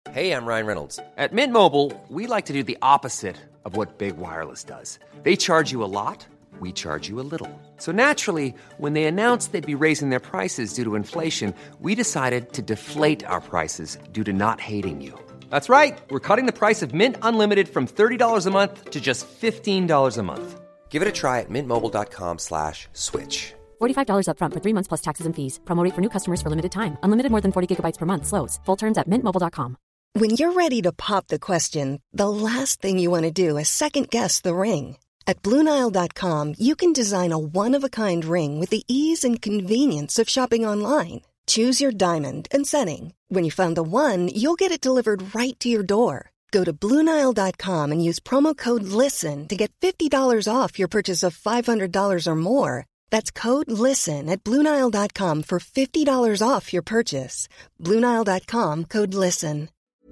Hey, I'm Ryan Reynolds. At Mint Mobile, we like to do the opposite of what Big Wireless does. They charge you a lot, we charge you a little. So naturally, when they announced they'd be raising their prices due to inflation, we decided to deflate our prices due to not hating you. That's right. We're cutting the price of Mint Unlimited from $30 a month to just $15 a month. Give it a try at mintmobile.com/switch. $45 up front for 3 months plus taxes and fees. Promo rate for new customers for limited time. Unlimited more than 40 gigabytes per month. Slows full terms at mintmobile.com. When you're ready to pop the question, the last thing you want to do is second-guess the ring. At BlueNile.com, you can design a one-of-a-kind ring with the ease and convenience of shopping online. Choose your diamond and setting. When you find the one, you'll get it delivered right to your door. Go to BlueNile.com and use promo code LISTEN to get $50 off your purchase of $500 or more. That's code LISTEN at BlueNile.com for $50 off your purchase. BlueNile.com, code LISTEN.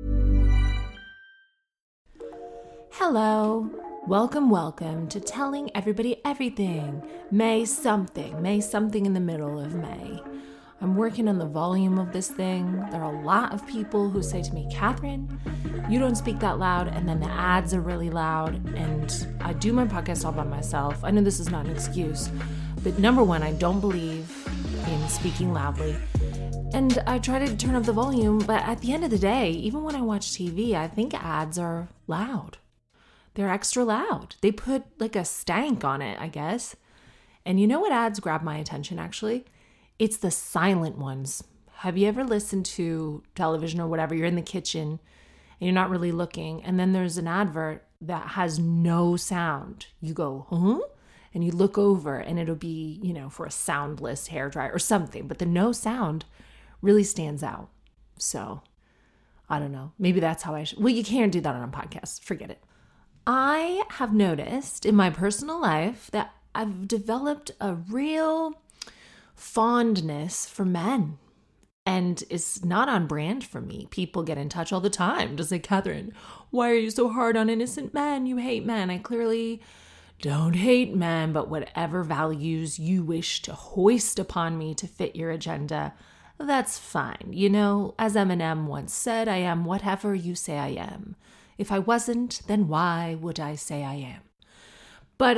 Hello. Welcome to Telling Everybody Everything. May something in the middle of May. I'm working on the volume of this thing. There are a lot of people who say to me, Catherine, you don't speak that loud, and then the ads are really loud, and I do my podcast all by myself. I know this is not an excuse, but number one, I don't believe in speaking loudly. And I try to turn up the volume, but at the end of the day, even when I watch TV, I think ads are loud. They're extra loud. They put like a stank on it, I guess. And you know what ads grab my attention, actually? It's the silent ones. Have you ever listened to television or whatever? You're in the kitchen and you're not really looking. And then there's an advert that has no sound. You go, huh? And you look over and it'll be, for a soundless hairdryer or something. But the no sound really stands out. So, I don't know. Maybe that's how I should. Well, you can't do that on a podcast. Forget it. I have noticed in my personal life that I've developed a real fondness for men. And it's not on brand for me. People get in touch all the time to say, Catherine, why are you so hard on innocent men? You hate men. I clearly don't hate men, but whatever values you wish to hoist upon me to fit your agenda, that's fine. As Eminem once said, I am whatever you say I am. If I wasn't, then why would I say I am? But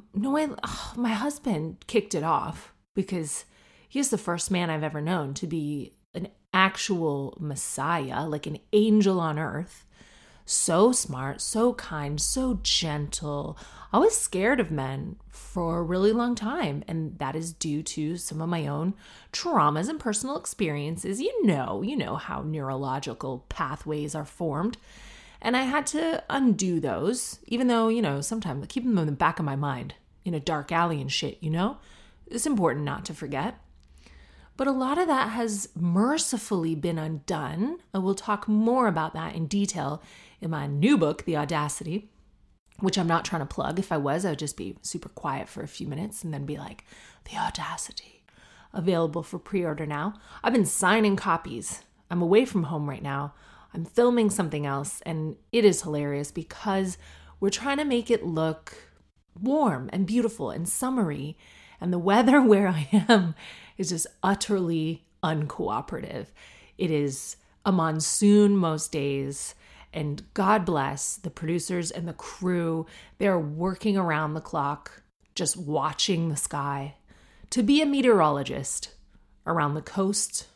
my husband kicked it off because he's the first man I've ever known to be an actual messiah, like an angel on earth. So smart, so kind, so gentle. I was scared of men for a really long time, and that is due to some of my own traumas and personal experiences. You know how neurological pathways are formed. And I had to undo those, even though, sometimes I keep them in the back of my mind in a dark alley and shit, It's important not to forget. But a lot of that has mercifully been undone. I will talk more about that in detail in my new book, The Audacity, which I'm not trying to plug. If I was, I would just be super quiet for a few minutes and then be like, The Audacity, available for pre-order now. I've been signing copies. I'm away from home right now. I'm filming something else, and it is hilarious because we're trying to make it look warm and beautiful and summery, and the weather where I am is just utterly uncooperative. It is a monsoon most days, and God bless the producers and the crew. They're working around the clock, just watching the sky. To be a meteorologist around the coasts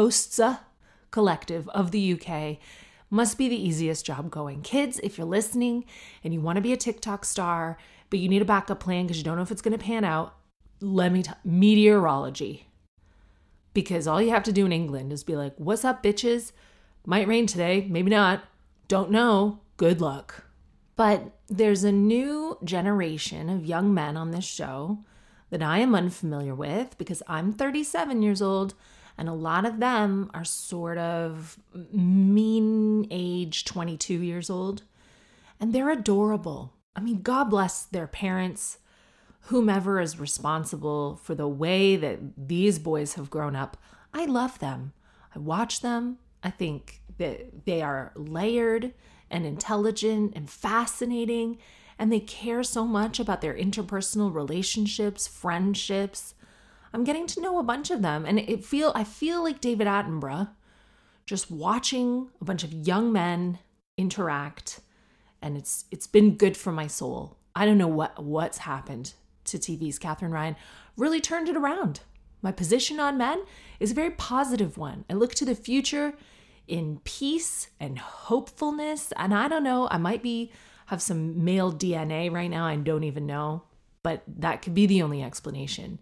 collective of the UK must be the easiest job going. Kids, if you're listening and you want to be a TikTok star, but you need a backup plan because you don't know if it's going to pan out, let me meteorology. Because all you have to do in England is be like, what's up, bitches? Might rain today, maybe not. Don't know. Good luck. But there's a new generation of young men on this show that I am unfamiliar with because I'm 37 years old. And a lot of them are sort of mean age 22 years old. And they're adorable. I mean, God bless their parents, whomever is responsible for the way that these boys have grown up. I love them. I watch them. I think that they are layered and intelligent and fascinating. And they care so much about their interpersonal relationships, friendships. I'm getting to know a bunch of them, and I feel like David Attenborough just watching a bunch of young men interact, and it's been good for my soul. I don't know what's happened to TV's Katherine Ryan. Really turned it around. My position on men is a very positive one. I look to the future in peace and hopefulness, and I don't know, I might have some male DNA right now, I don't even know, but that could be the only explanation.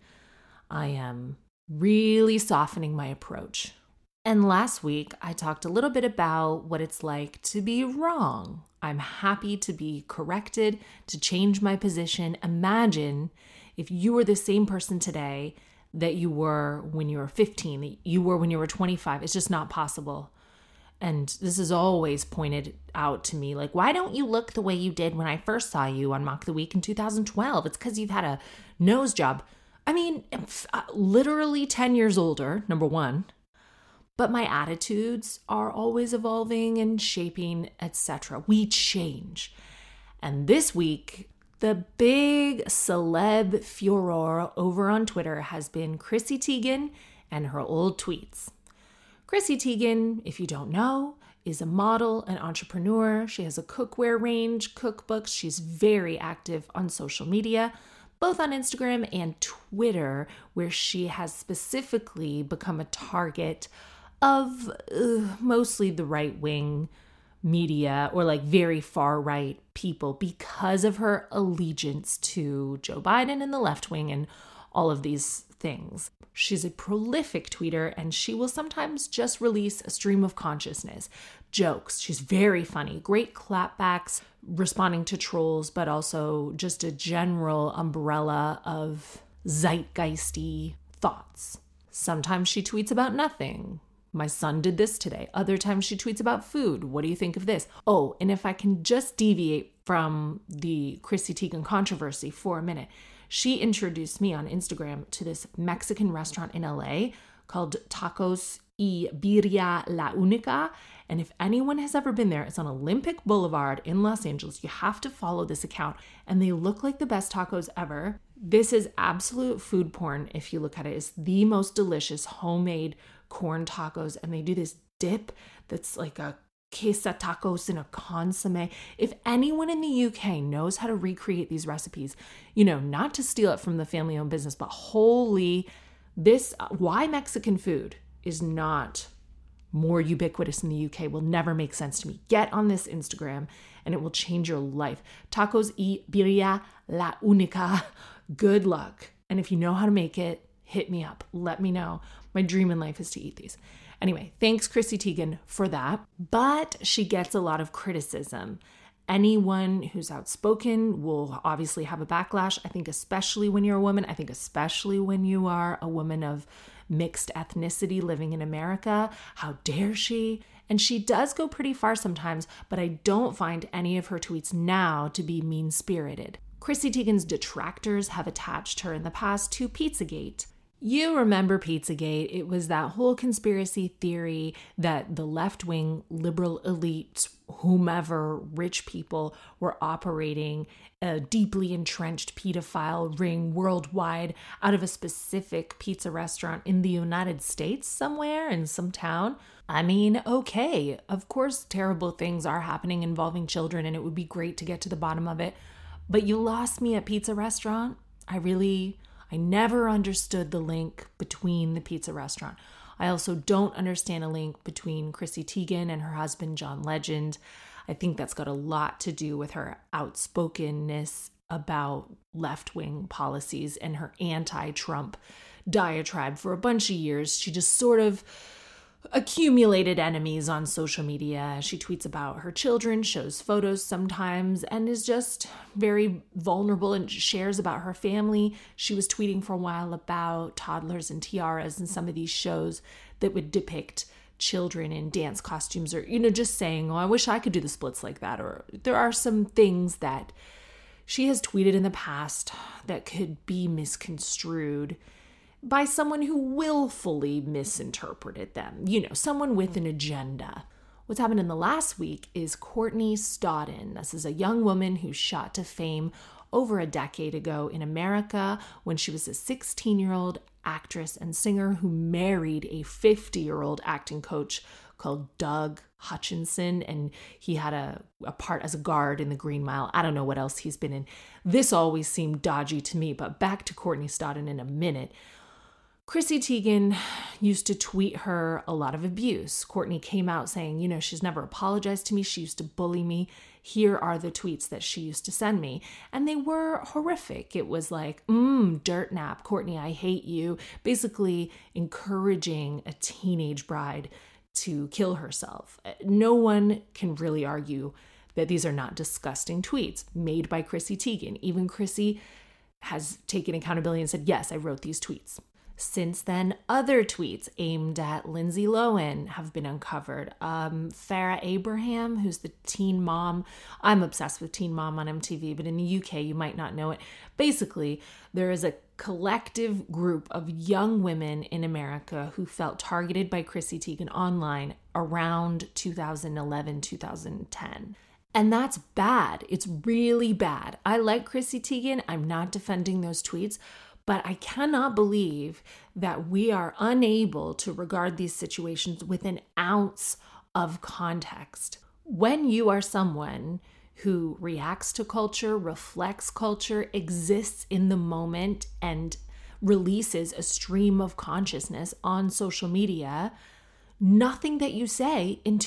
I am really softening my approach. And last week, I talked a little bit about what it's like to be wrong. I'm happy to be corrected, to change my position. Imagine if you were the same person today that you were when you were 15, that you were when you were 25. It's just not possible. And this is always pointed out to me, like, why don't you look the way you did when I first saw you on Mock the Week in 2012? It's because you've had a nose job. I mean, literally 10 years older, number one. But my attitudes are always evolving and shaping, etc. We change. And this week, the big celeb furor over on Twitter has been Chrissy Teigen and her old tweets. Chrissy Teigen, if you don't know, is a model and entrepreneur. She has a cookware range, cookbooks. She's very active on social media, both on Instagram and Twitter, where she has specifically become a target of mostly the right-wing media or like very far-right people because of her allegiance to Joe Biden and the left wing and all of these things. She's a prolific tweeter, and she will sometimes just release a stream of consciousness, jokes. She's very funny, great clapbacks, responding to trolls, but also just a general umbrella of zeitgeisty thoughts. Sometimes she tweets about nothing. My son did this today. Other times she tweets about food. What do you think of this? Oh, and if I can just deviate from the Chrissy Teigen controversy for a minute, she introduced me on Instagram to this Mexican restaurant in LA called Tacos y Birria La Única. And if anyone has ever been there, it's on Olympic Boulevard in Los Angeles. You have to follow this account. And they look like the best tacos ever. This is absolute food porn if you look at it. It's the most delicious homemade corn tacos. And they do this dip that's like a queso tacos in a consomme. If anyone in the UK knows how to recreate these recipes, not to steal it from the family-owned business, but why Mexican food is not more ubiquitous in the UK will never make sense to me. Get on this Instagram and it will change your life. Tacos y Birria La Única. Good luck. And if you know how to make it, hit me up. Let me know. My dream in life is to eat these. Anyway, thanks Chrissy Teigen for that. But she gets a lot of criticism. Anyone who's outspoken will obviously have a backlash. I think especially when you're a woman. I think especially when you are a woman of mixed ethnicity living in America. How dare she? And she does go pretty far sometimes, but I don't find any of her tweets now to be mean-spirited. Chrissy Teigen's detractors have attached her in the past to Pizzagate. You remember Pizzagate. It was that whole conspiracy theory that the left-wing liberal elites, whomever, rich people, were operating a deeply entrenched pedophile ring worldwide out of a specific pizza restaurant in the United States somewhere in some town. I mean, okay, of course terrible things are happening involving children, and it would be great to get to the bottom of it. But you lost me at pizza restaurant. I never understood the link between the pizza restaurant. I also don't understand a link between Chrissy Teigen and her husband, John Legend. I think that's got a lot to do with her outspokenness about left-wing policies and her anti-Trump diatribe for a bunch of years. She just sort of accumulated enemies on social media. She tweets about her children, shows photos sometimes, and is just very vulnerable and shares about her family. She was tweeting for a while about toddlers and tiaras and some of these shows that would depict children in dance costumes, or, just saying, oh, I wish I could do the splits like that. Or there are some things that she has tweeted in the past that could be misconstrued by someone who willfully misinterpreted them, someone with an agenda. What's happened in the last week is Courtney Stodden. This is a young woman who shot to fame over a decade ago in America when she was a 16-year-old actress and singer who married a 50-year-old acting coach called Doug Hutchinson, and he had a part as a guard in the Green Mile. I don't know what else he's been in. This always seemed dodgy to me, but back to Courtney Stodden in a minute. Chrissy Teigen used to tweet her a lot of abuse. Courtney came out saying, she's never apologized to me. She used to bully me. Here are the tweets that she used to send me. And they were horrific. It was like, dirt nap, Courtney, I hate you. Basically encouraging a teenage bride to kill herself. No one can really argue that these are not disgusting tweets made by Chrissy Teigen. Even Chrissy has taken accountability and said, yes, I wrote these tweets. Since then, other tweets aimed at Lindsay Lohan have been uncovered. Farrah Abraham, who's the teen mom. I'm obsessed with Teen Mom on MTV, but in the UK, you might not know it. Basically, there is a collective group of young women in America who felt targeted by Chrissy Teigen online around 2011, 2010. And that's bad. It's really bad. I like Chrissy Teigen. I'm not defending those tweets. But I cannot believe that we are unable to regard these situations with an ounce of context. When you are someone who reacts to culture, reflects culture, exists in the moment, and releases a stream of consciousness on social media, nothing that you say in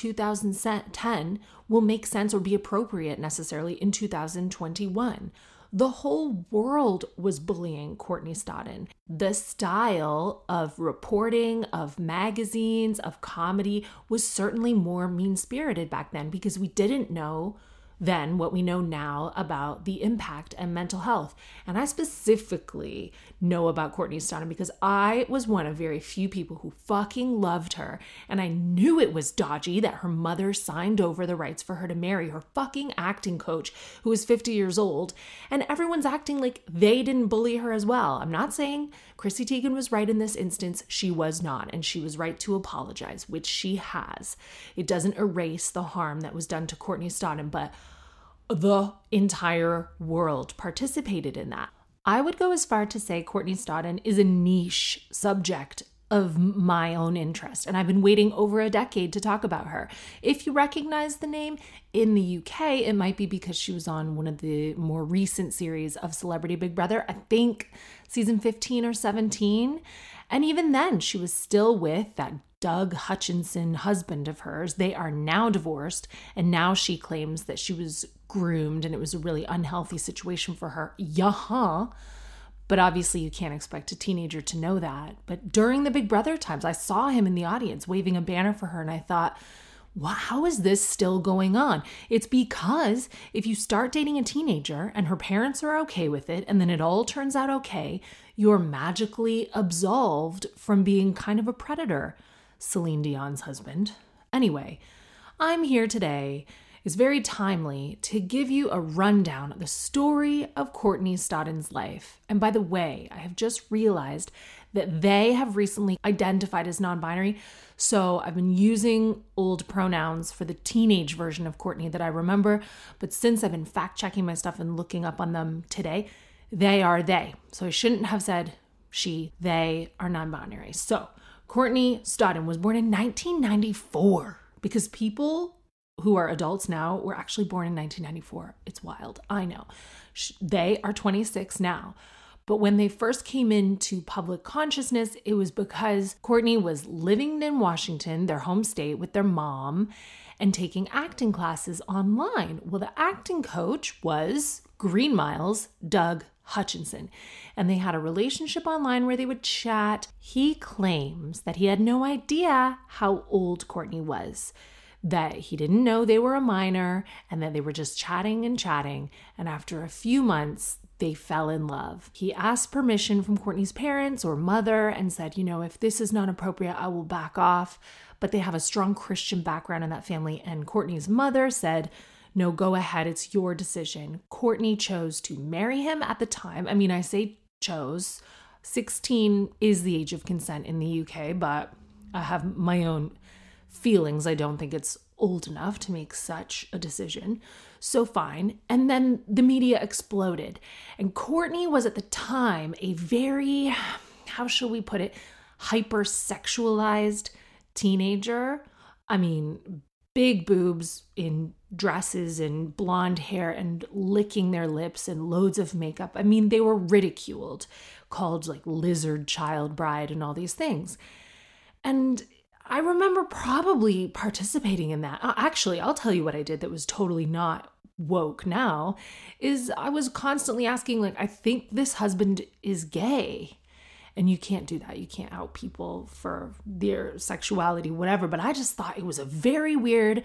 2010 will make sense or be appropriate necessarily in 2021. The whole world was bullying Courtney Stodden. The style of reporting, of magazines, of comedy was certainly more mean-spirited back then because we didn't know then what we know now about the impact and mental health. And I specifically know about Courtney Stodden because I was one of very few people who fucking loved her. And I knew it was dodgy that her mother signed over the rights for her to marry her fucking acting coach who was 50 years old. And everyone's acting like they didn't bully her as well. I'm not saying Chrissy Teigen was right in this instance. She was not. And she was right to apologize, which she has. It doesn't erase the harm that was done to Courtney Stodden, but the entire world participated in that. I would go as far to say Courtney Stodden is a niche subject of my own interest, and I've been waiting over a decade to talk about her. If you recognize the name in the UK, it might be because she was on one of the more recent series of Celebrity Big Brother, I think season 15 or 17. And even then, she was still with that Doug Hutchinson husband of hers. They are now divorced, and now she claims that she was groomed and it was a really unhealthy situation for her. But obviously you can't expect a teenager to know that. But during the Big Brother times, I saw him in the audience waving a banner for her, and I thought, wow, how is this still going on? It's because if you start dating a teenager and her parents are okay with it, and then it all turns out okay, you're magically absolved from being kind of a predator. Celine Dion's husband. Anyway, I'm here today. It's very timely to give you a rundown of the story of Courtney Stodden's life. And by the way, I have just realized that they have recently identified as non-binary. So I've been using old pronouns for the teenage version of Courtney that I remember. But since I've been fact-checking my stuff and looking up on them today, they are they. So I shouldn't have said she, they are non-binary. So Courtney Stodden was born in 1994 because people who are adults now were actually born in 1994. It's wild. I know. They are 26 now. But when they first came into public consciousness, it was because Courtney was living in Washington, their home state, with their mom and taking acting classes online. Well, the acting coach was Green Mile's Doug Hutchinson, and they had a relationship online where they would chat. He claims that he had no idea how old Courtney was, that he didn't know they were a minor, and that they were just chatting, and after a few months, they fell in love. He asked permission from Courtney's parents or mother and said, if this is not appropriate, I will back off, but they have a strong Christian background in that family, and Courtney's mother said, no, go ahead. It's your decision. Courtney chose to marry him at the time. I mean, I say chose. 16 is the age of consent in the UK, but I have my own feelings. I don't think it's old enough to make such a decision. So fine. And then the media exploded. And Courtney was at the time a very, how shall we put it, hypersexualized teenager. I mean, big boobs in dresses and blonde hair and licking their lips and loads of makeup. I mean, they were ridiculed, called like lizard child bride and all these things. And I remember probably participating in that. Actually, I'll tell you what I did that was totally not woke now, is I was constantly asking, like, I think this husband is gay. And you can't do that. You can't out people for their sexuality, whatever. But I just thought it was a very weird,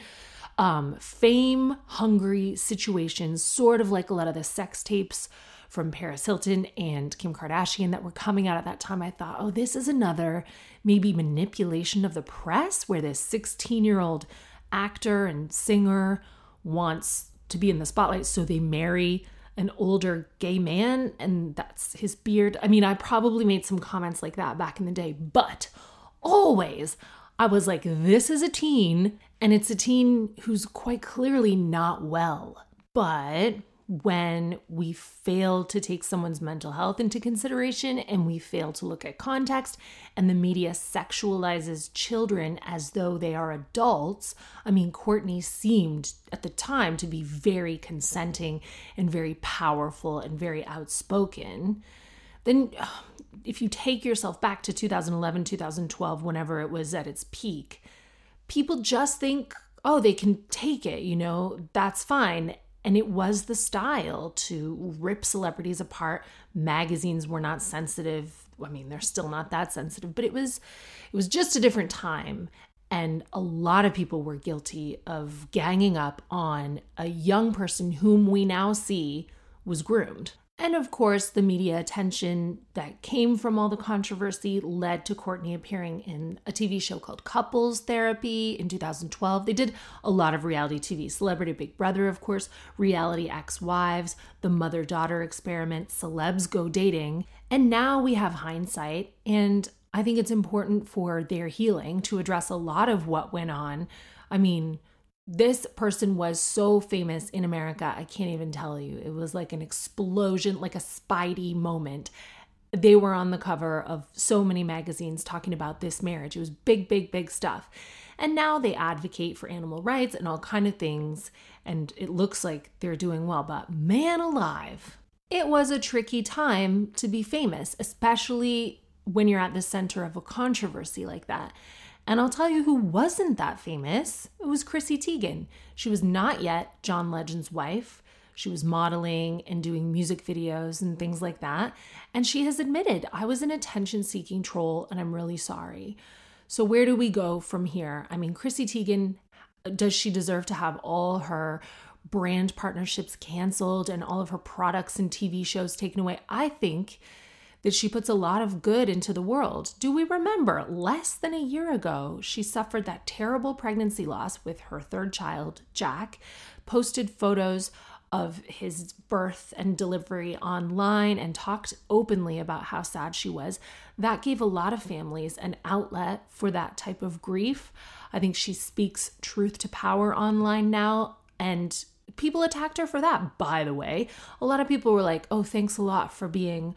fame-hungry situation, sort of like a lot of the sex tapes from Paris Hilton and Kim Kardashian that were coming out at that time. I thought, oh, this is another maybe manipulation of the press where this 16-year-old actor and singer wants to be in the spotlight, so they marry an older gay man, and that's his beard. I mean, I probably made some comments like that back in the day, but always I was like, this is a teen, and it's a teen who's quite clearly not well. But when we fail to take someone's mental health into consideration and we fail to look at context and the media sexualizes children as though they are adults, I mean, Kourtney seemed at the time to be very consenting and very powerful and very outspoken. Then if you take yourself back to 2011, 2012, whenever it was at its peak, people just think, oh, they can take it, you know, that's fine. And it was the style to rip celebrities apart. Magazines were not sensitive. I mean, they're still not that sensitive, but it was just a different time. And a lot of people were guilty of ganging up on a young person whom we now see was groomed. And of course, the media attention that came from all the controversy led to Kourtney appearing in a TV show called Couples Therapy in 2012. They did a lot of reality TV, Celebrity Big Brother, of course, Reality Ex-Wives, The Mother-Daughter Experiment, Celebs Go Dating. And now we have hindsight, and I think it's important for their healing to address a lot of what went on. I mean, this person was so famous in America, I can't even tell you. It was like an explosion, like a Spidey moment. They were on the cover of so many magazines talking about this marriage. It was big, big, big stuff. And now they advocate for animal rights and all kind of things. And it looks like they're doing well. But man alive, it was a tricky time to be famous, especially when you're at the center of a controversy like that. And I'll tell you who wasn't that famous. It was Chrissy Teigen. She was not yet John Legend's wife. She was modeling and doing music videos and things like that. And she has admitted, I was an attention-seeking troll and I'm really sorry. So where do we go from here? I mean, Chrissy Teigen, does she deserve to have all her brand partnerships canceled and all of her products and TV shows taken away? I think that she puts a lot of good into the world. Do we remember less than a year ago, she suffered that terrible pregnancy loss with her third child, Jack, posted photos of his birth and delivery online and talked openly about how sad she was. That gave a lot of families an outlet for that type of grief. I think she speaks truth to power online now, and people attacked her for that, by the way. A lot of people were like, oh, thanks a lot for being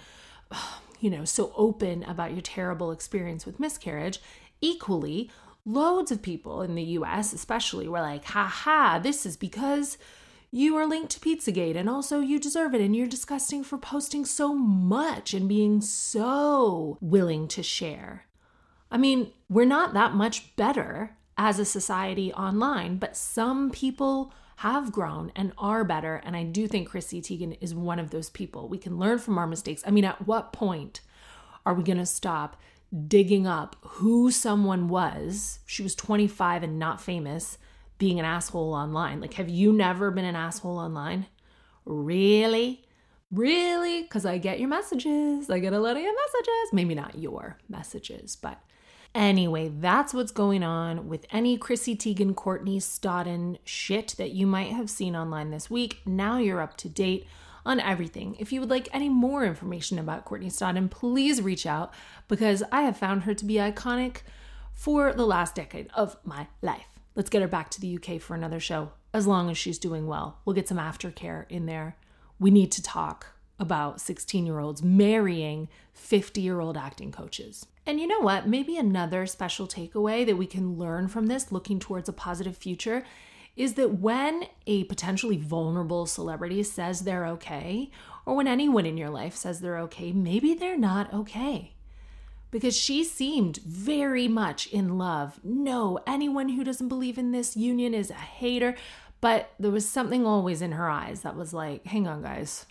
so open about your terrible experience with miscarriage. Equally, loads of people in the US especially were like, this is because you are linked to Pizzagate and also you deserve it and you're disgusting for posting so much and being so willing to share. I mean, we're not that much better as a society online, but some people have grown and are better. And I do think Chrissy Teigen is one of those people. We can learn from our mistakes. I mean, at what point are we going to stop digging up who someone was? She was 25 and not famous, being an asshole online. Like, have you never been an asshole online? Really? Really? Because I get your messages. I get a lot of your messages. Maybe not your messages, but anyway, that's what's going on with any Chrissy Teigen, Kourtney Stodden shit that you might have seen online this week. Now you're up to date on everything. If you would like any more information about Kourtney Stodden, please reach out because I have found her to be iconic for the last decade of my life. Let's get her back to the UK for another show, as long as she's doing well. We'll get some aftercare in there. We need to talk about 16-year-olds marrying 50-year-old acting coaches. And you know what? Maybe another special takeaway that we can learn from this, looking towards a positive future, is that when a potentially vulnerable celebrity says they're okay, or when anyone in your life says they're okay, maybe they're not okay. Because she seemed very much in love. No, anyone who doesn't believe in this union is a hater. But there was something always in her eyes that was like, hang on, guys.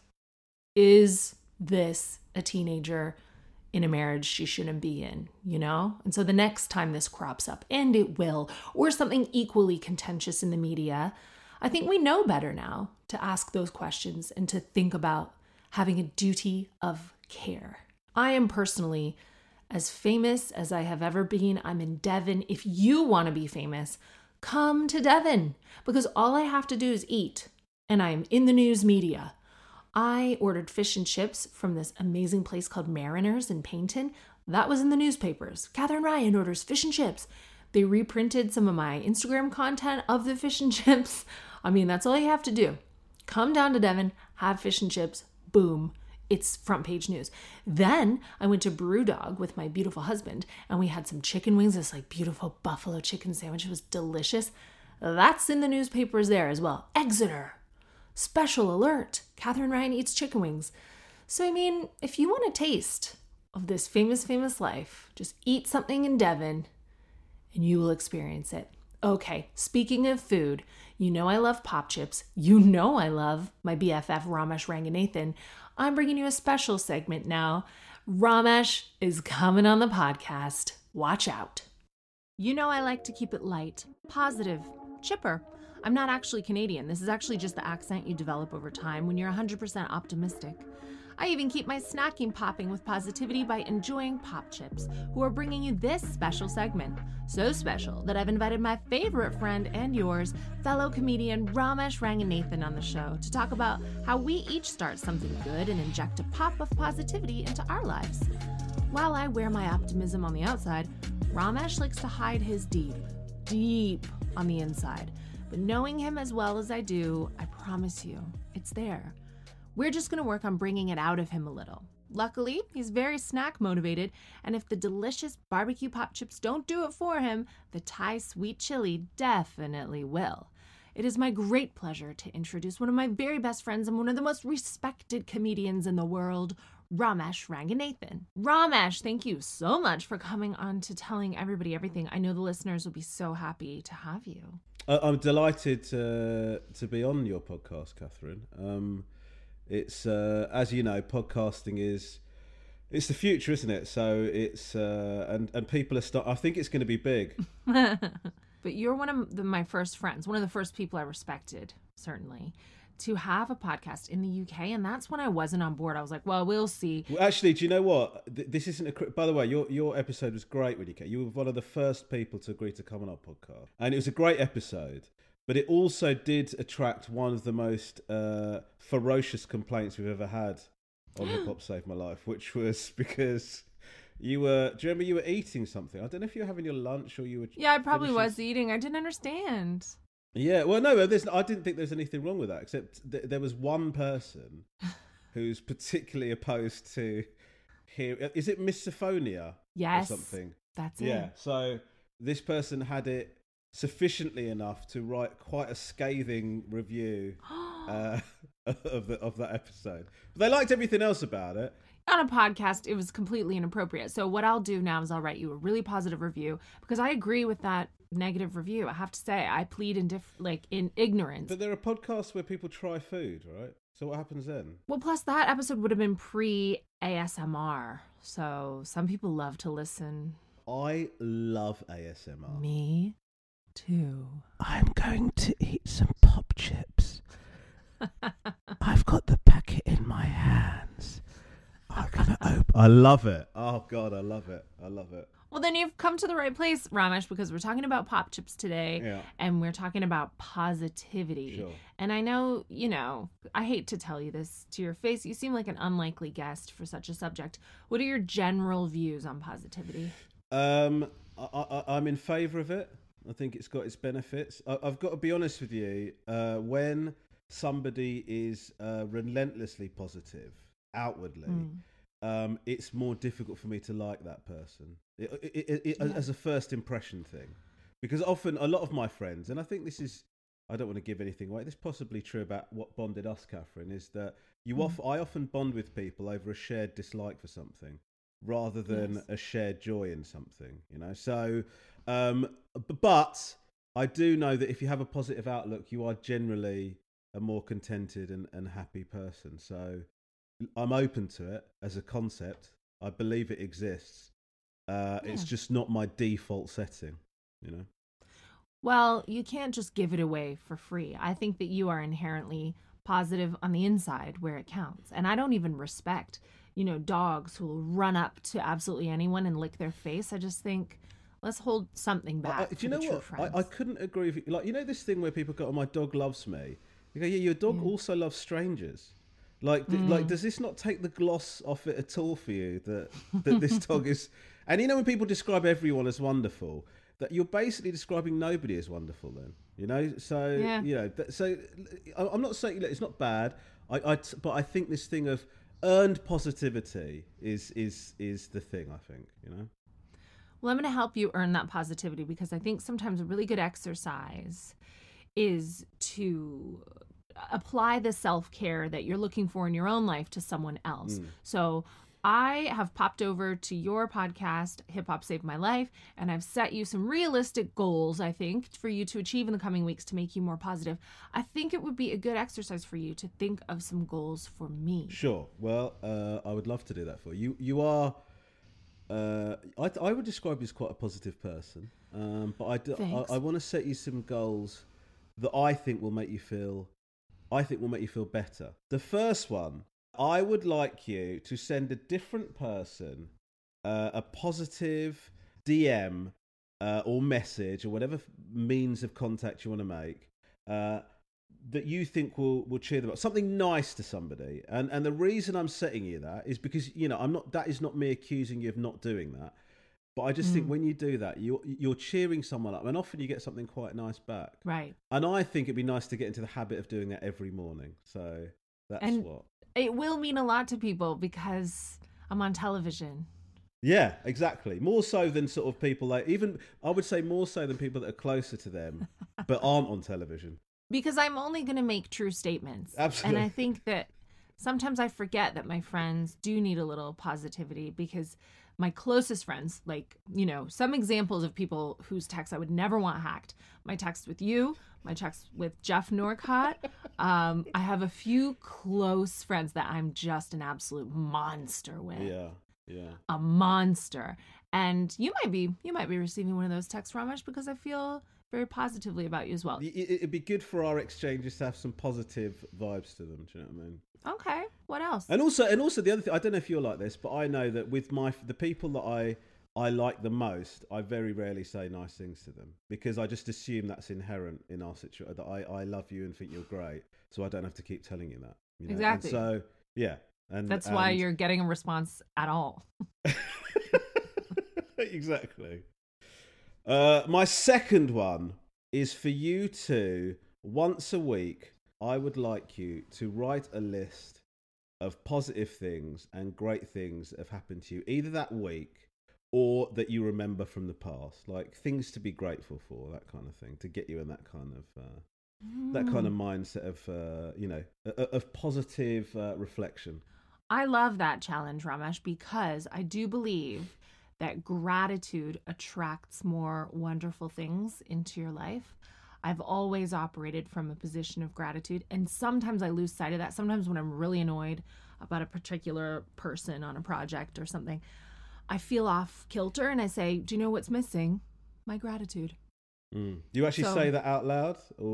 Is this a teenager in a marriage she shouldn't be in, you know? And so the next time this crops up, and it will, or something equally contentious in the media, I think we know better now to ask those questions and to think about having a duty of care. I am personally as famous as I have ever been. I'm in Devon. If you want to be famous, come to Devon, because all I have to do is eat, and I'm in the news media. I ordered fish and chips from this amazing place called Mariners in Paynton. That was in the newspapers. Katherine Ryan orders fish and chips. They reprinted some of my Instagram content of the fish and chips. I mean, that's all you have to do. Come down to Devon, have fish and chips, boom. It's front page news. Then I went to Brewdog with my beautiful husband, and we had some chicken wings, this like beautiful buffalo chicken sandwich. It was delicious. That's in the newspapers there as well. Exeter. Special alert, Katherine Ryan eats chicken wings. So, I mean, if you want a taste of this famous life, just eat something in Devon and you will experience it. Okay, speaking of food, you know I love pop chips. You know I love my BFF Ramesh Ranganathan. I'm bringing you a special segment now. Ramesh is coming on the podcast. Watch out. You know I like to keep it light, positive, chipper. I'm not actually Canadian. This is actually just the accent you develop over time when you're 100% optimistic. I even keep my snacking popping with positivity by enjoying Pop Chips, who are bringing you this special segment. So special that I've invited my favorite friend and yours, fellow comedian Ramesh Ranganathan, on the show to talk about how we each start something good and inject a pop of positivity into our lives. While I wear my optimism on the outside, Ramesh likes to hide his deep on the inside. But knowing him as well as I do, I promise you, it's there. We're just going to work on bringing it out of him a little. Luckily, he's very snack motivated, and if the delicious barbecue pop chips don't do it for him, the Thai sweet chili definitely will. It is my great pleasure to introduce one of my very best friends and one of the most respected comedians in the world, Ramesh Ranganathan. Ramesh, thank you so much for coming on to Telling Everybody Everything. I know the listeners will be so happy to have you. I'm delighted to be on your podcast, Catherine. It's as you know, podcasting it's the future, isn't it? So it's and people are I think it's going to be big. But you're one of my first friends, one of the first people I respected, certainly, to have a podcast in the UK, and that's when I wasn't on board. I was like, well, we'll see. Well, actually, do you know what? This isn't by the way, your episode was great when you came. You were one of the first people to agree to come on our podcast, and it was a great episode. But it also did attract one of the most ferocious complaints we've ever had on Hip Hop Saved My Life, which was because you were. Do you remember you were eating something? I don't know if you were having your lunch or you were. Yeah, I probably was eating. I didn't understand. Yeah, well, no, I didn't think there's anything wrong with that, except there was one person who's particularly opposed to hear. Is it misophonia? Yes, or something. That's it. Yeah, so this person had it sufficiently enough to write quite a scathing review of that episode. But they liked everything else about it. On a podcast, it was completely inappropriate. So what I'll do now is I'll write you a really positive review, because I agree with that negative review. I have to say, I plead in ignorance. But there are podcasts where people try food, right? So what happens then? Well, plus that episode would have been pre-ASMR. So some people love to listen. I love ASMR. Me too. I'm going to eat some pop chips. I've got the packet in my hands. I'm gonna open. I love it. Oh God, I love it. I love it. Well, then you've come to the right place, Ramesh, because we're talking about pop chips today, and we're talking about positivity. Sure. And I know, I hate to tell you this to your face, you seem like an unlikely guest for such a subject. What are your general views on positivity? I'm in favour of it. I think it's got its benefits. I've got to be honest with you. When somebody is relentlessly positive, outwardly, it's more difficult for me to like that person as a first impression thing. Because often a lot of my friends, and I think this is, I don't want to give anything away, this is possibly true about what bonded us, Catherine, is that I often bond with people over a shared dislike for something rather than a shared joy in something, you know. So, but I do know that if you have a positive outlook, you are generally a more contented and happy person. So I'm open to it as a concept. I believe it exists. It's just not my default setting, you know. Well, you can't just give it away for free. I think that you are inherently positive on the inside where it counts. And I don't even respect, dogs who will run up to absolutely anyone and lick their face. I just think, let's hold something back. Do you know what? I couldn't agree with you. Like, this thing where people go, "Oh, my dog loves me." You go, "Yeah, your dog also loves strangers." Like, does this not take the gloss off it at all for you that this dog is? And when people describe everyone as wonderful, that you're basically describing nobody as wonderful. Then so so I'm not saying it's not bad. But I think this thing of earned positivity is the thing. I think Well, I'm going to help you earn that positivity because I think sometimes a really good exercise is to apply the self-care that you're looking for in your own life to someone else. So I have popped over to your podcast, Hip Hop Saved My Life, and I've set you some realistic goals, I think, for you to achieve in the coming weeks to make you more positive. I think it would be a good exercise for you to think of some goals for me. Sure. Well, I would love to do that for you. You are... I would describe you as quite a positive person, but I want to set you some goals that I think will make you feel better. The first one, I would like you to send a different person a positive DM or message or whatever means of contact you want to make that you think will cheer them up. Something nice to somebody. And the reason I'm setting you that is because, that is not me accusing you of not doing that. But I just think when you do that, you're cheering someone up, and often you get something quite nice back. Right. And I think it'd be nice to get into the habit of doing that every morning. So that's what. It will mean a lot to people because I'm on television. Yeah, exactly. More so than sort of people I would say more so than people that are closer to them, but aren't on television. Because I'm only going to make true statements. Absolutely. And I think that sometimes I forget that my friends do need a little positivity because my closest friends, some examples of people whose texts I would never want hacked. My text with you, my text with Jeff Norcott. I have a few close friends that I'm just an absolute monster with. Yeah. A monster. And you might be receiving one of those texts, Ramesh, because I feel very positively about you as well. It'd be good for our exchanges to have some positive vibes to them. Do you know what I mean? Okay. What else? And also the other thing, I don't know if you're like this, but I know that with the people that I like the most, I very rarely say nice things to them because I just assume that's inherent in our situation, that I love you and think you're great, so I don't have to keep telling you that. Exactly. And so yeah, and that's why you're getting a response at all. Exactly. My second one is for you to, once a week, I would like you to write a list of positive things and great things that have happened to you, either that week or that you remember from the past, like things to be grateful for, that kind of thing, to get you in that kind of mindset of positive reflection. I love that challenge, Ramesh, because I do believe that gratitude attracts more wonderful things into your life. I've always operated from a position of gratitude, and sometimes I lose sight of that. Sometimes when I'm really annoyed about a particular person on a project or something, I feel off kilter and I say, do you know what's missing? My gratitude. Do you actually say that out loud? Or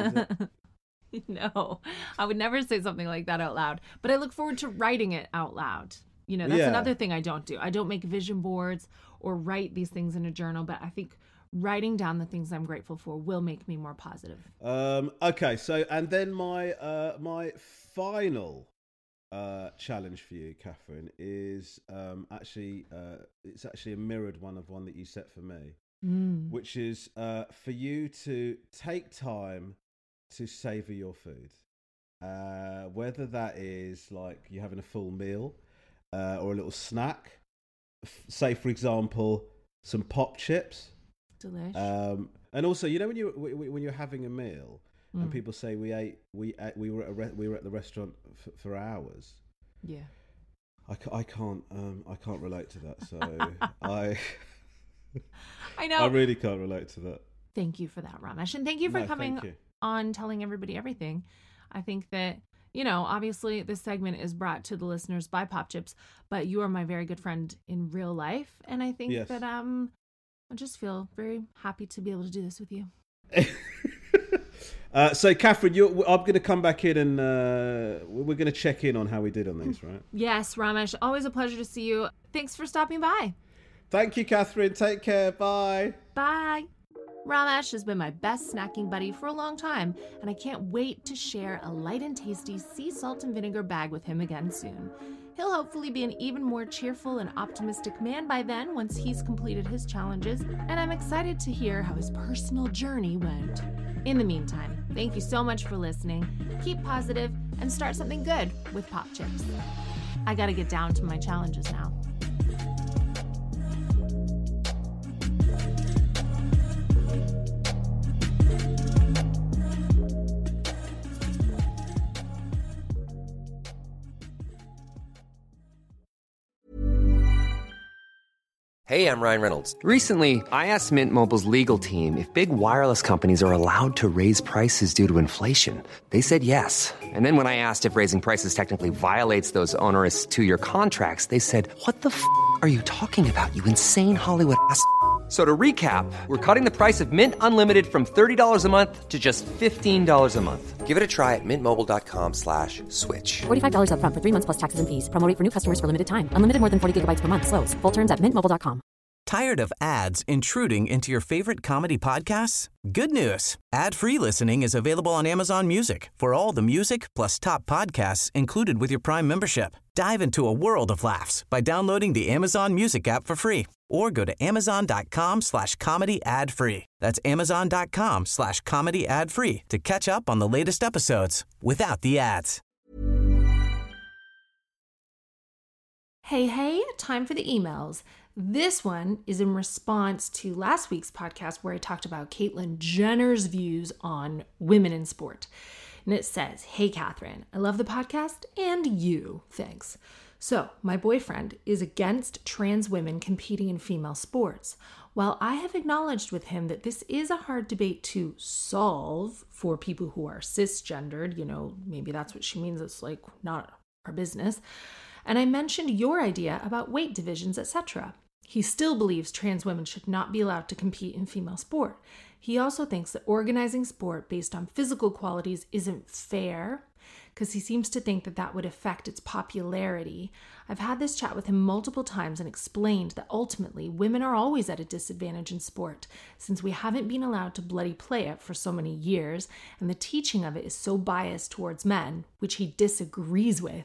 No, I would never say something like that out loud, but I look forward to writing it out loud. That's another thing I don't do. I don't make vision boards or write these things in a journal, but I think writing down the things I'm grateful for will make me more positive. Okay, so and then my final challenge for you, Catherine, is it's actually a mirrored one that you set for me, which is for you to take time to savor your food. whether that is like you're having a full meal or a little snack. Say, for example, some pop chips. Delish. And also, you know, when you're having a meal and people say we were at the restaurant for hours. Yeah. I can't relate to that. So I know. I really can't relate to that. Thank you for that, Ramesh. And thank you for coming on Telling Everybody Everything. I think that, you know, obviously this segment is brought to the listeners by Pop Chips, but you are my very good friend in real life. And I think that I just feel very happy to be able to do this with you. So, Catherine, I'm going to come back in and we're going to check in on how we did on these, right? Yes, Ramesh. Always a pleasure to see you. Thanks for stopping by. Thank you, Catherine. Take care. Bye. Bye. Ramesh has been my best snacking buddy for a long time, and I can't wait to share a light and tasty sea salt and vinegar bag with him again soon. He'll hopefully be an even more cheerful and optimistic man by then once he's completed his challenges, and I'm excited to hear how his personal journey went. In the meantime, thank you so much for listening. Keep positive and start something good with Pop Chips. I gotta get down to my challenges now. Hey, I'm Ryan Reynolds. Recently, I asked Mint Mobile's legal team if big wireless companies are allowed to raise prices due to inflation. They said yes. And then when I asked if raising prices technically violates those onerous 2-year contracts, they said, "What the f*** are you talking about, you insane Hollywood ass?" So to recap, we're cutting the price of Mint Unlimited from $30 a month to just $15 a month. Give it a try at mintmobile.com/switch. $45 up front for 3 months plus taxes and fees. Promo rate for new customers for limited time. Unlimited more than 40 gigabytes per month. Slows full terms at mintmobile.com. Tired of ads intruding into your favorite comedy podcasts? Good news. Ad-free listening is available on Amazon Music for all the music plus top podcasts included with your Prime membership. Dive into a world of laughs by downloading the Amazon Music app for free or go to amazon.com/comedy ad-free. That's amazon.com/comedy ad-free to catch up on the latest episodes without the ads. Hey, time for the emails. This one is in response to last week's podcast where I talked about Caitlyn Jenner's views on women in sport. And it says, "Hey, Catherine, I love the podcast and you. Thanks. So, my boyfriend is against trans women competing in female sports. While I have acknowledged with him that this is a hard debate to solve for people who are cisgendered, you know, maybe that's what she means, it's like not our business. And I mentioned your idea about weight divisions, etc. He still believes trans women should not be allowed to compete in female sport. He also thinks that organizing sport based on physical qualities isn't fair because he seems to think that that would affect its popularity. I've had this chat with him multiple times and explained that ultimately women are always at a disadvantage in sport since we haven't been allowed to bloody play it for so many years and the teaching of it is so biased towards men, which he disagrees with.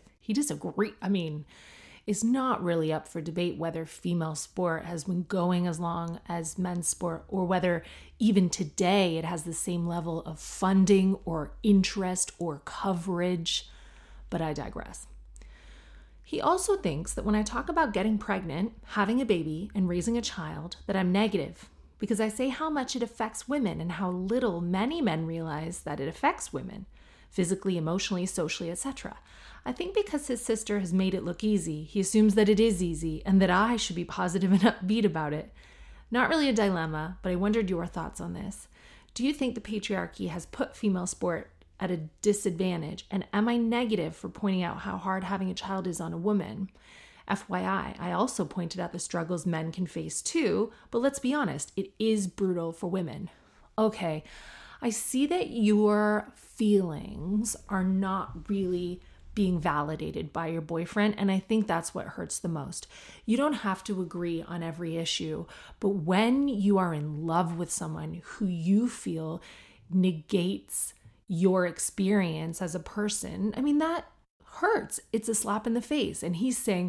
It's not really up for debate whether female sport has been going as long as men's sport or whether even today it has the same level of funding or interest or coverage, but I digress. He also thinks that when I talk about getting pregnant, having a baby, and raising a child, that I'm negative because I say how much it affects women and how little many men realize that it affects women, physically, emotionally, socially, etc. I think because his sister has made it look easy, he assumes that it is easy and that I should be positive and upbeat about it. Not really a dilemma, but I wondered your thoughts on this. Do you think the patriarchy has put female sport at a disadvantage? And am I negative for pointing out how hard having a child is on a woman? FYI, I also pointed out the struggles men can face too, but let's be honest, it is brutal for women. Okay, I see that your feelings are not really being validated by your boyfriend, and I think that's what hurts the most. You don't have to agree on every issue, but when you are in love with someone who you feel negates your experience as a person, that hurts. It's a slap in the face. And he's saying,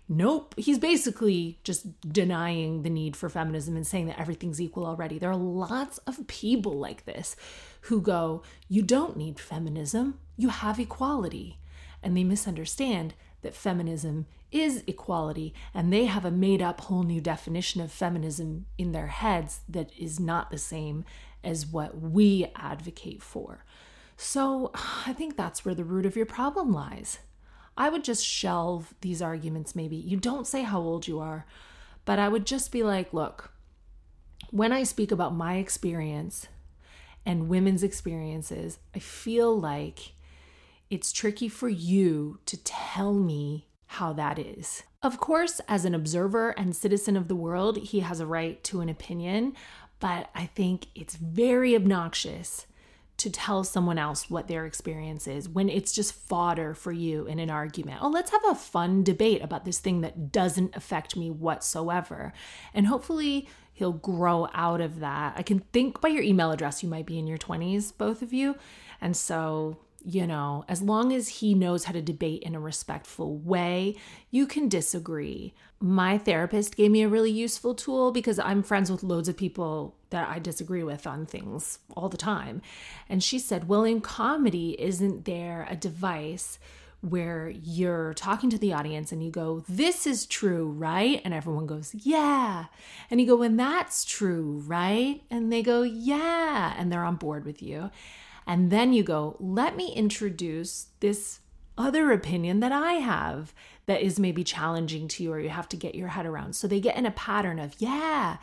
nope. He's basically just denying the need for feminism and saying that everything's equal already. There are lots of people like this who go, you don't need feminism, you have equality. And they misunderstand that feminism is equality, and they have a made-up whole new definition of feminism in their heads that is not the same as what we advocate for. So I think that's where the root of your problem lies. I would just shelve these arguments maybe. You don't say how old you are, but I would just be like, look, when I speak about my experience and women's experiences, I feel like it's tricky for you to tell me how that is. Of course, as an observer and citizen of the world, he has a right to an opinion, but I think it's very obnoxious to tell someone else what their experience is when it's just fodder for you in an argument. Oh, let's have a fun debate about this thing that doesn't affect me whatsoever. And hopefully he'll grow out of that. I can think by your email address, you might be in your 20s, both of you. And so, you know, as long as he knows how to debate in a respectful way, you can disagree. My therapist gave me a really useful tool because I'm friends with loads of people that I disagree with on things all the time. And she said, well, in comedy, isn't there a device where you're talking to the audience and you go, this is true, right? And everyone goes, yeah. And you go, and that's true, right? And they go, yeah. And they're on board with you. And then you go, let me introduce this other opinion that I have that is maybe challenging to you or you have to get your head around. So they get in a pattern of, yeah.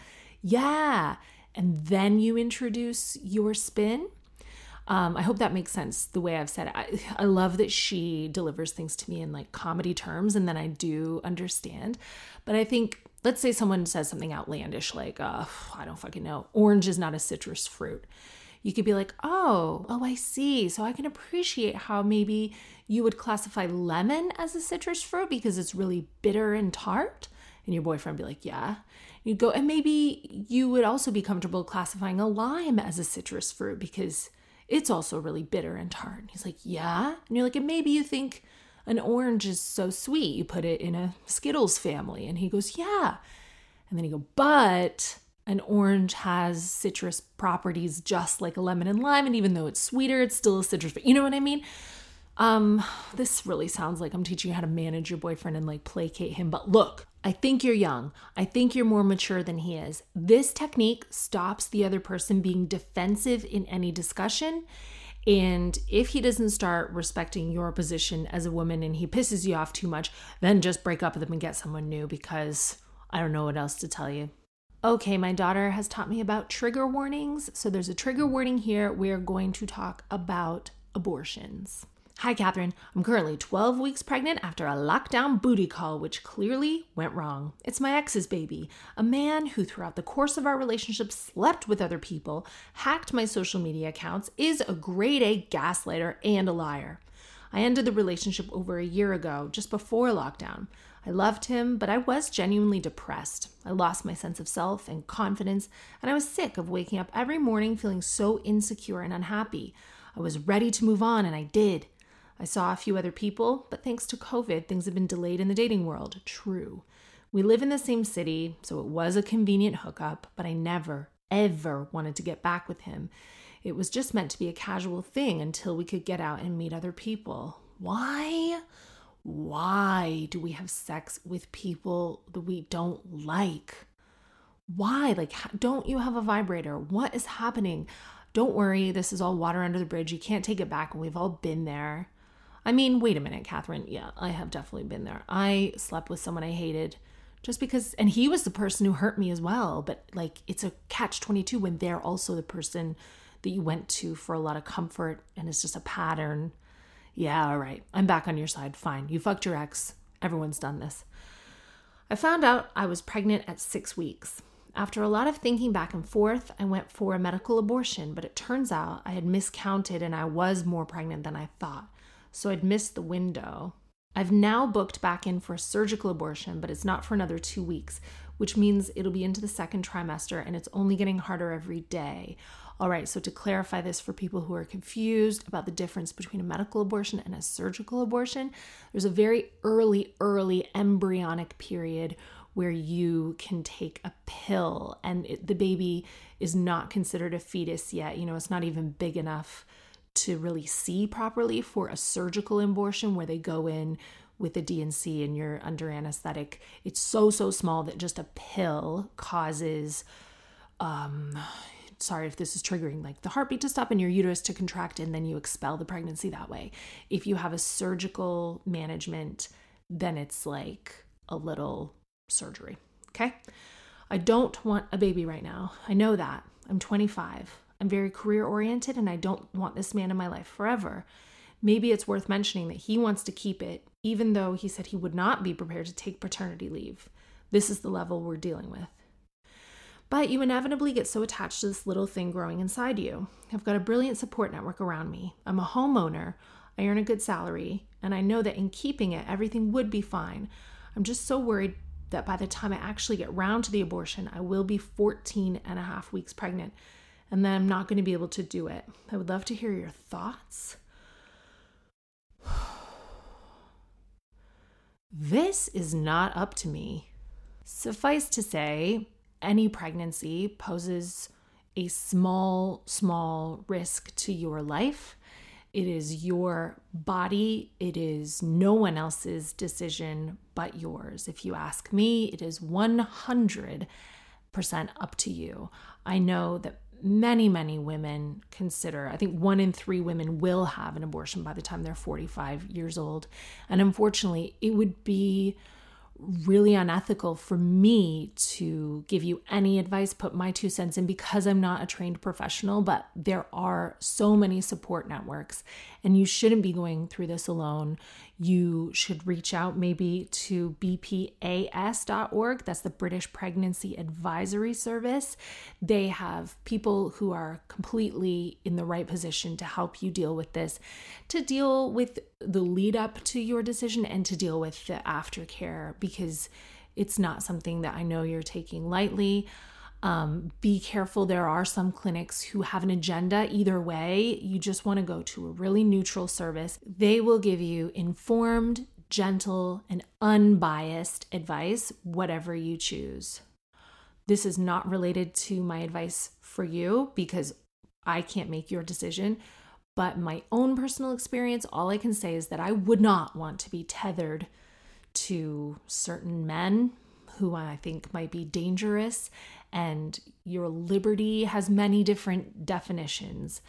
And then you introduce your spin. I hope that makes sense the way I've said it. I love that she delivers things to me in like comedy terms, and then I do understand. But I think, let's say someone says something outlandish like, I don't fucking know, orange is not a citrus fruit. You could be like, oh, I see. So I can appreciate how maybe you would classify lemon as a citrus fruit because it's really bitter and tart. And your boyfriend would be like, yeah. You'd go, and maybe you would also be comfortable classifying a lime as a citrus fruit because it's also really bitter and tart. And he's like, yeah. And you're like, and maybe you think an orange is so sweet, you put it in a Skittles family. And he goes, yeah. And then you go, but an orange has citrus properties just like a lemon and lime. And even though it's sweeter, it's still a citrus. You know what I mean? This really sounds like I'm teaching you how to manage your boyfriend and like placate him. But look, I think you're young. I think you're more mature than he is. This technique stops the other person being defensive in any discussion. And if he doesn't start respecting your position as a woman and he pisses you off too much, then just break up with him and get someone new because I don't know what else to tell you. Okay, my daughter has taught me about trigger warnings. So there's a trigger warning here. We're going to talk about abortions. Hi, Catherine. I'm currently 12 weeks pregnant after a lockdown booty call, which clearly went wrong. It's my ex's baby, a man who throughout the course of our relationship slept with other people, hacked my social media accounts, is a grade A gaslighter and a liar. I ended the relationship over a year ago, just before lockdown. I loved him, but I was genuinely depressed. I lost my sense of self and confidence, and I was sick of waking up every morning feeling so insecure and unhappy. I was ready to move on, and I did. I saw a few other people, but thanks to COVID, things have been delayed in the dating world. True. We live in the same city, so it was a convenient hookup, but I never, ever wanted to get back with him. It was just meant to be a casual thing until we could get out and meet other people. Why? Why do we have sex with people that we don't like? Why? Like, don't you have a vibrator? What is happening? Don't worry, this is all water under the bridge. You can't take it back, and we've all been there. I mean, wait a minute, Catherine. Yeah, I have definitely been there. I slept with someone I hated just because, and he was the person who hurt me as well. But like, it's a catch-22 when they're also the person that you went to for a lot of comfort, and it's just a pattern. Yeah, all right. I'm back on your side. Fine. You fucked your ex. Everyone's done this. I found out I was pregnant at 6 weeks. After a lot of thinking back and forth, I went for a medical abortion, but it turns out I had miscounted and I was more pregnant than I thought. So I'd missed the window. I've now booked back in for a surgical abortion, but it's not for another 2 weeks, which means it'll be into the second trimester and it's only getting harder every day. All right, so to clarify this for people who are confused about the difference between a medical abortion and a surgical abortion, there's a very early embryonic period where you can take a pill and the baby is not considered a fetus yet. It's not even big enough to really see properly for a surgical abortion where they go in with a DNC and you're under anesthetic. It's so small that just a pill causes, sorry if this is triggering, like the heartbeat to stop and your uterus to contract, and then you expel the pregnancy that way. If you have a surgical management, then it's like a little surgery, okay? I don't want a baby right now. I know that. I'm 25. I'm very career oriented and I don't want this man in my life forever. Maybe it's worth mentioning that he wants to keep it, even though he said he would not be prepared to take paternity leave. This is the level we're dealing with. But you inevitably get so attached to this little thing growing inside you. I've got a brilliant support network around me. I'm a homeowner. I earn a good salary. And I know that in keeping it, everything would be fine. I'm just so worried that by the time I actually get round to the abortion, I will be 14 and a half weeks pregnant. And then I'm not going to be able to do it. I would love to hear your thoughts. This is not up to me. Suffice to say, any pregnancy poses a small risk to your life. It is your body. It is no one else's decision but yours. If you ask me, it is 100% up to you. I know that many women consider, I think 1 in 3 women will have an abortion by the time they're 45 years old. And unfortunately, it would be really unethical for me to give you any advice, put my 2 cents in, because I'm not a trained professional, but there are so many support networks and you shouldn't be going through this alone. You should reach out maybe to bpas.org. That's the British Pregnancy Advisory Service. They have people who are completely in the right position to help you deal with this, to deal with the lead up to your decision and to deal with the aftercare, because it's not something that I know you're taking lightly. Be careful. There are some clinics who have an agenda either way. You just want to go to a really neutral service. They will give you informed, gentle, and unbiased advice, whatever you choose. This is not related to my advice for you because I can't make your decision. But my own personal experience, all I can say is that I would not want to be tethered to certain men who I think might be dangerous, and your liberty has many different definitions.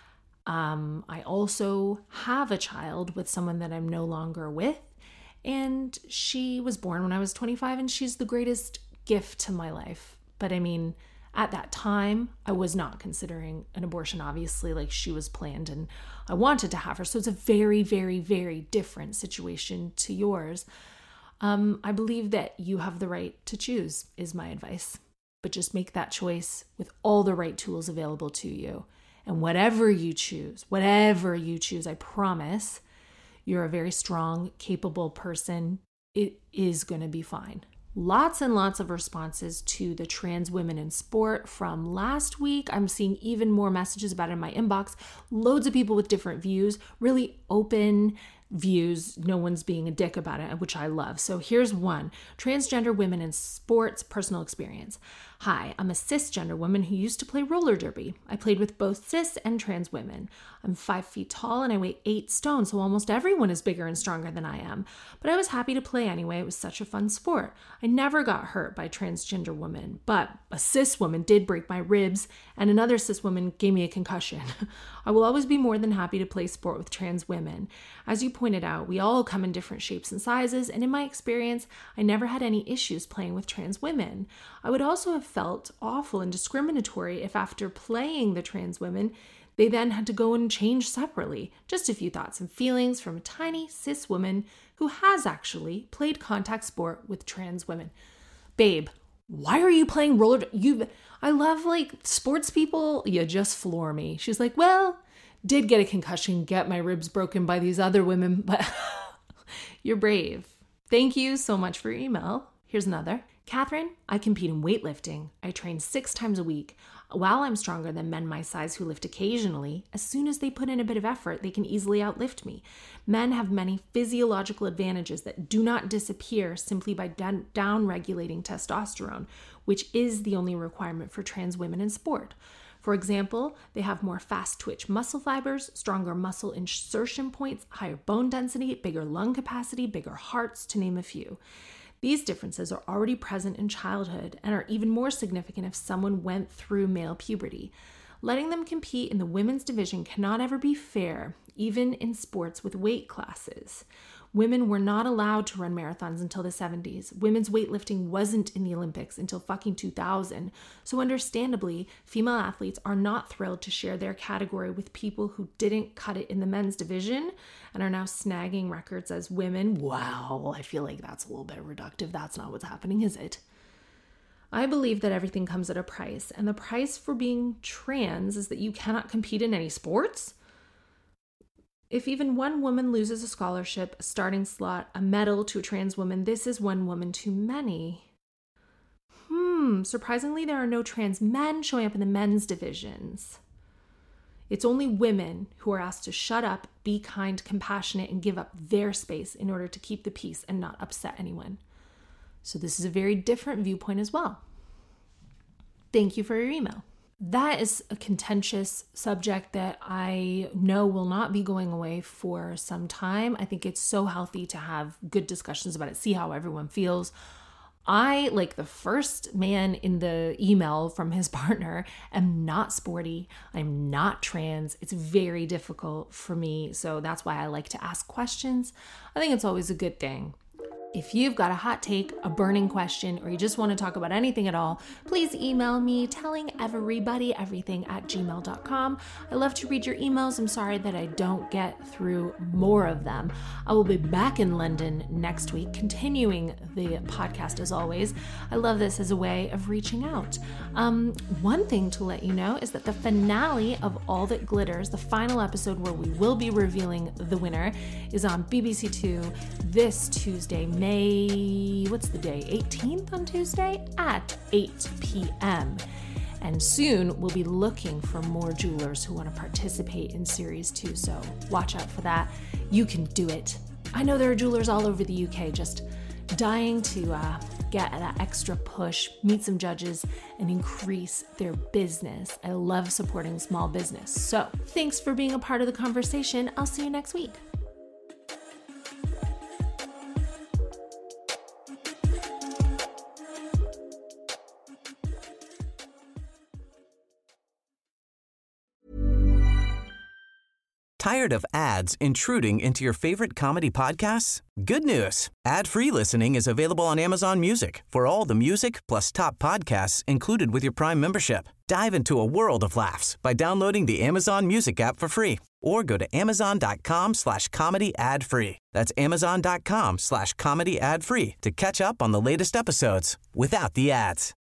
I also have a child with someone that I'm no longer with, and she was born when I was 25, and she's the greatest gift to my life. But I mean, at that time, I was not considering an abortion, obviously, like she was planned and I wanted to have her. So it's a very different situation to yours. I believe that you have the right to choose, is my advice. But just make that choice with all the right tools available to you. And whatever you choose, I promise you're a very strong, capable person. It is going to be fine. Lots and lots of responses to the trans women in sport from last week. I'm seeing even more messages about it in my inbox. Loads of people with different views, really open views. No one's being a dick about it, which I love. So here's one. Transgender women in sports personal experience. Hi, I'm a cisgender woman who used to play roller derby. I played with both cis and trans women. I'm 5 feet tall and I weigh 8 stone, so almost everyone is bigger and stronger than I am. But I was happy to play anyway. It was such a fun sport. I never got hurt by transgender women, but a cis woman did break my ribs and another cis woman gave me a concussion. I will always be more than happy to play sport with trans women. As you pointed out, we all come in different shapes and sizes, and in my experience, I never had any issues playing with trans women. I would also have felt awful and discriminatory if after playing the trans women, they then had to go and change separately. Just a few thoughts and feelings from a tiny cis woman who has actually played contact sport with trans women. Babe, why are you playing roller? I love like sports people. You just floor me. She's like, well, did get a concussion, get my ribs broken by these other women, but you're brave. Thank you so much for your email. Here's another. Catherine, I compete in weightlifting. I train 6 times a week. While I'm stronger than men my size who lift occasionally, as soon as they put in a bit of effort, they can easily outlift me. Men have many physiological advantages that do not disappear simply by down-regulating testosterone, which is the only requirement for trans women in sport. For example, they have more fast-twitch muscle fibers, stronger muscle insertion points, higher bone density, bigger lung capacity, bigger hearts, to name a few. These differences are already present in childhood and are even more significant if someone went through male puberty. Letting them compete in the women's division cannot ever be fair, even in sports with weight classes. Women were not allowed to run marathons until the 70s. Women's weightlifting wasn't in the Olympics until fucking 2000. So understandably, female athletes are not thrilled to share their category with people who didn't cut it in the men's division and are now snagging records as women. Wow, I feel like that's a little bit reductive. That's not what's happening, is it? I believe that everything comes at a price, and the price for being trans is that you cannot compete in any sports. If even one woman loses a scholarship, a starting slot, a medal to a trans woman, this is one woman too many. Surprisingly, there are no trans men showing up in the men's divisions. It's only women who are asked to shut up, be kind, compassionate, and give up their space in order to keep the peace and not upset anyone. So this is a very different viewpoint as well. Thank you for your email. That is a contentious subject that I know will not be going away for some time. I think it's so healthy to have good discussions about it, see how everyone feels. I, like the first man in the email from his partner, am not sporty. I'm not trans. It's very difficult for me. So that's why I like to ask questions. I think it's always a good thing. If you've got a hot take, a burning question, or you just want to talk about anything at all, please email me tellingeverybodyeverything@gmail.com. I love to read your emails. I'm sorry that I don't get through more of them. I will be back in London next week, continuing the podcast as always. I love this as a way of reaching out. One thing to let you know is that the finale of All That Glitters, the final episode where we will be revealing the winner, is on BBC Two this Tuesday, what's the day? 18th on Tuesday at 8 p.m. And soon we'll be looking for more jewelers who want to participate in Series 2. So watch out for that. You can do it. I know there are jewelers all over the UK just dying to get that extra push, meet some judges, and increase their business. I love supporting small business. So thanks for being a part of the conversation. I'll see you next week. Tired of ads intruding into your favorite comedy podcasts? Good news. Ad-free listening is available on Amazon Music for all the music plus top podcasts included with your Prime membership. Dive into a world of laughs by downloading the Amazon Music app for free or go to amazon.com/comedy ad-free. That's amazon.com/comedy ad-free to catch up on the latest episodes without the ads.